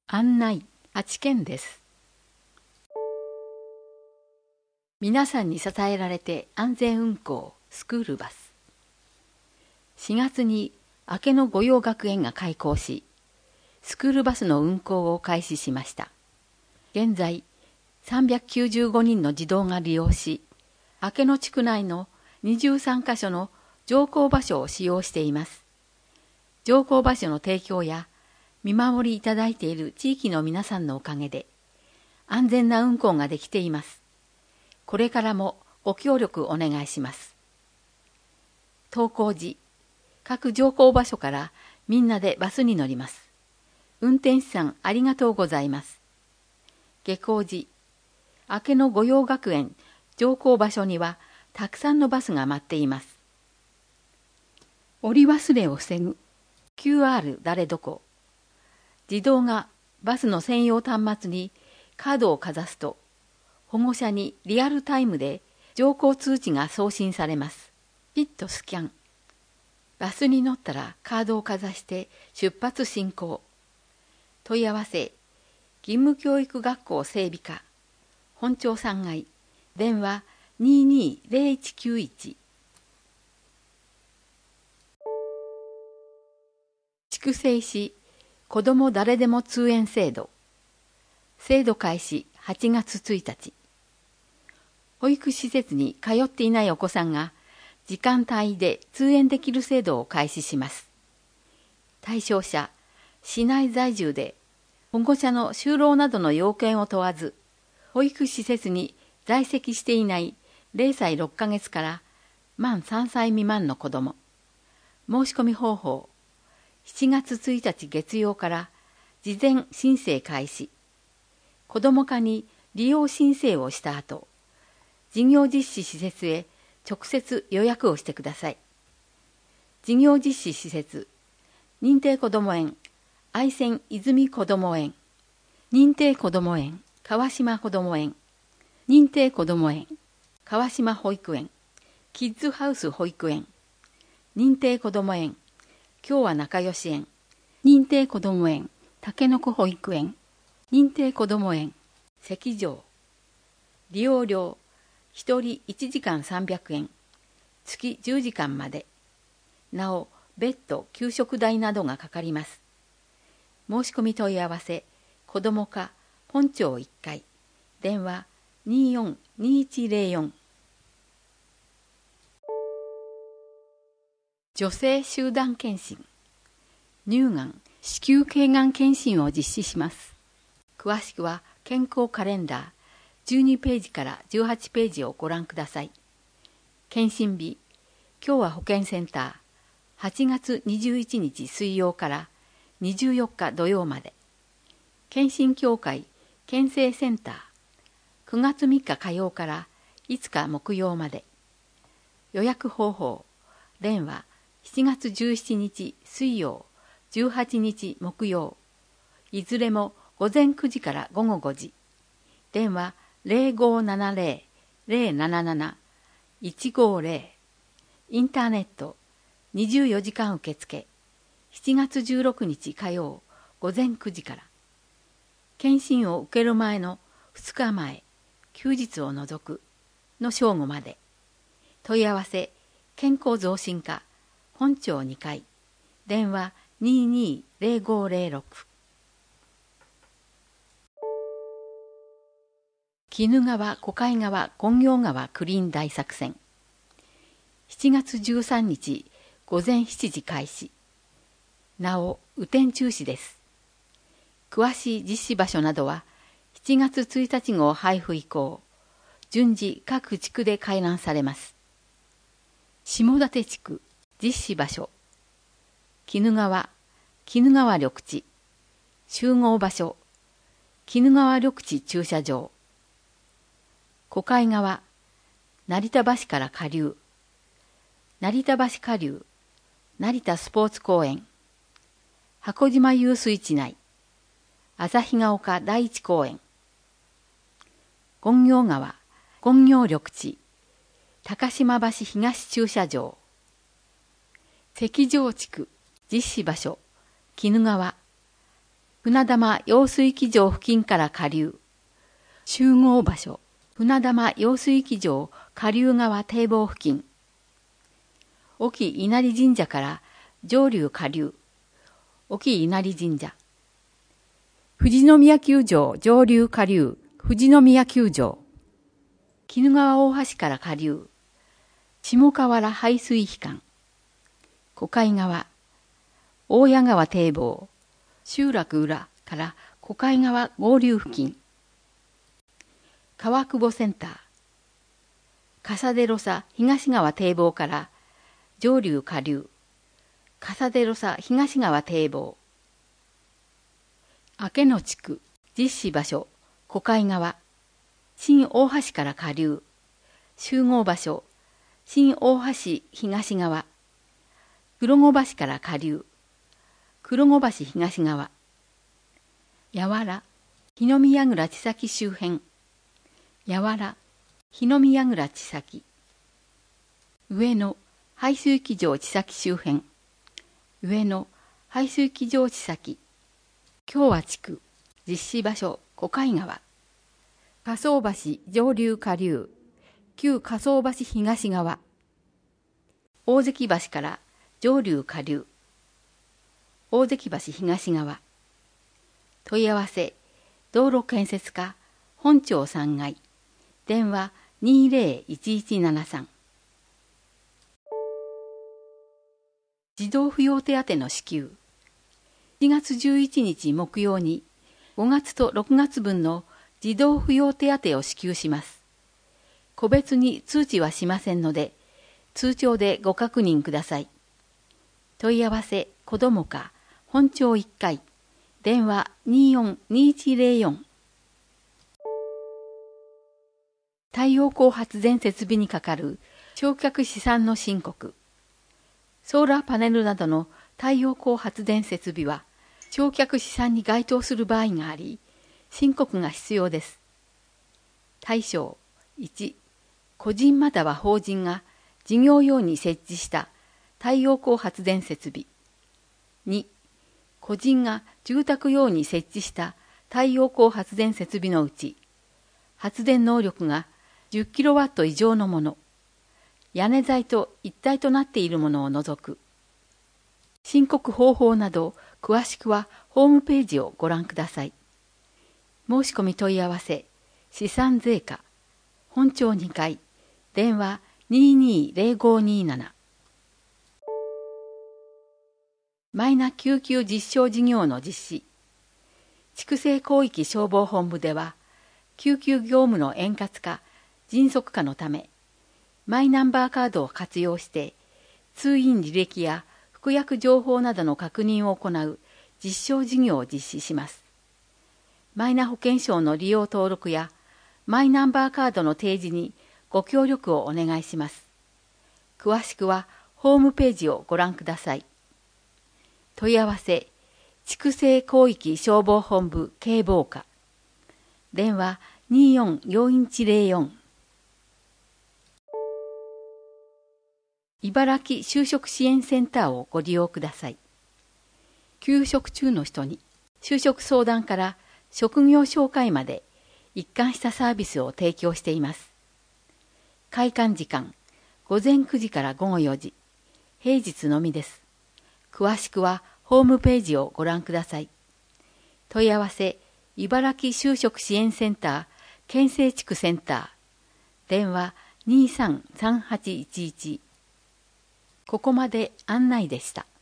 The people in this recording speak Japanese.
案内8件です。皆さんに支えられて安全運行スクールバス。4月に明けの御用学園が開校し、スクールバスの運行を開始しました。現在、395人の児童が利用し、明けの地区内の23カ所の乗降場所を使用しています。乗降場所の提供や見守りいただいている地域の皆さんのおかげで、安全な運行ができています。これからもご協力お願いします。登校時、各乗降場所からみんなでバスに乗ります。運転手さんありがとうございます。下校時、明けの御用学園乗降場所にはたくさんのバスが待っています。降り忘れを防ぐ QR 誰どこ。児童がバスの専用端末にカードをかざすと、保護者にリアルタイムで乗降通知が送信されます。ピッとスキャン。バスに乗ったらカードをかざして出発進行。問い合わせ、義務教育学校整備課、本町3階、電話220191。筑西市子ども誰でも通園制度。制度開始8月1日。保育施設に通っていないお子さんが時間帯で通園できる制度を開始します。対象者、市内在住で保護者の就労などの要件を問わず、保育施設に在籍していない0歳6ヶ月から満3歳未満の子ども。申し込み方法、7月1日月曜から事前申請開始。子ども課に利用申請をした後、事業実施施設へ直接予約をしてください。事業実施施設、認定こども園、愛泉泉こども園、認定こども園、川島こども園、認定こども園、川島保育園、キッズハウス保育園、認定こども園、今日は仲良し園、認定こども園、たけのこ保育園、認定こども園、石城。利用料、1人1時間300円、月10時間まで。なお、別途給食代などがかかります。申し込み問い合わせ、子ども課本町1階、電話242104。女性集団検診、乳がん、子宮頸がん検診を実施します。詳しくは健康カレンダー12ページから18ページをご覧ください。検診日、今日は保健センター、8月21日水曜から24日土曜まで。検診協会検診センター、9月3日火曜から5日木曜まで。予約方法、電話7月17日水曜、18日木曜。いずれも午前9時から午後5時。電話0570-077-150。インターネット24時間受付。7月16日火曜午前9時から。検診を受ける前の2日前、休日を除くの正午まで。問い合わせ、健康増進課、本町2階。電話220506。鬼怒川、小海川、金行川クリーン大作戦。7月13日午前7時開始。なお、雨天中止です。詳しい実施場所などは7月1日号配布以降、順次各地区で開覧されます。下館地区実施場所、鬼怒川、鬼怒川緑地、集合場所、鬼怒川緑地駐車場、小海川、成田橋から下流、成田橋下流、成田スポーツ公園、箱島遊水地内、旭ヶ丘第一公園、金行川、金行緑地、高島橋東駐車場、石城地区実施場所、鬼怒川、 船玉用水機場付近から下流。集合場所。船玉用水機場下流側堤防付近。沖稲荷神社から上流下流。沖稲荷神社。富士宮球場上流下流。富士宮球場。鬼怒川大橋から下流。下河原排水機関。小海川。大谷川堤防。集落裏から小海川合流付近。川久保センター。笠出ロサ東川堤防から上流下流。笠出ロサ東川堤防。明野地区実施場所小海川。新大橋から下流。集合場所新大橋東側。黒子橋から下流。黒子橋東側。やわら、日の宮倉千崎周辺。やわら、日の宮倉千崎。上野、排水機場千崎周辺。上野、排水機場千崎。共和地区、実施場所、小海川。仮想橋上流下流。旧仮想橋東側。大関橋から上流下流。大関橋東側。問い合わせ、道路建設課、本町3階。電話201173。児童扶養手当の支給。4月11日木曜に5月と6月分の児童扶養手当を支給します。個別に通知はしませんので、通帳でご確認ください。問い合わせ、子ども課、本町1階。電話242104。太陽光発電設備にかかる償却資産の申告。ソーラーパネルなどの太陽光発電設備は償却資産に該当する場合があり、申告が必要です。対象1、個人または法人が事業用に設置した太陽光発電設備。2、個人が住宅用に設置した太陽光発電設備のうち、発電能力が10キロワット以上のもの、屋根材と一体となっているものを除く。申告方法など詳しくはホームページをご覧ください。申し込み問い合わせ、資産税課、本町2階、電話220527。マイナ救急実証事業の実施。筑西広域消防本部では、救急業務の円滑化、迅速化のため、マイナンバーカードを活用して、通院履歴や服薬情報などの確認を行う実証事業を実施します。マイナ保険証の利用登録やマイナンバーカードの提示にご協力をお願いします。詳しくはホームページをご覧ください。問い合わせ、筑西広域消防本部警防課。電話244104。茨城就職支援センターをご利用ください。休職中の人に就職相談から職業紹介まで一貫したサービスを提供しています。開館時間、午前9時から午後4時、平日のみです。詳しくはホームページをご覧ください。問い合わせ、茨城就職支援センター、県西地区センター。電話233811。ここまで案内でした。